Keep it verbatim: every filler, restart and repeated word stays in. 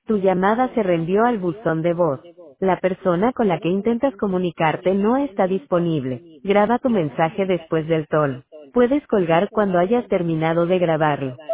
Tu llamada se reenvió al buzón de voz. La persona con la que intentas comunicarte no está disponible. Graba tu mensaje después del tono. Puedes colgar cuando hayas terminado de grabarlo.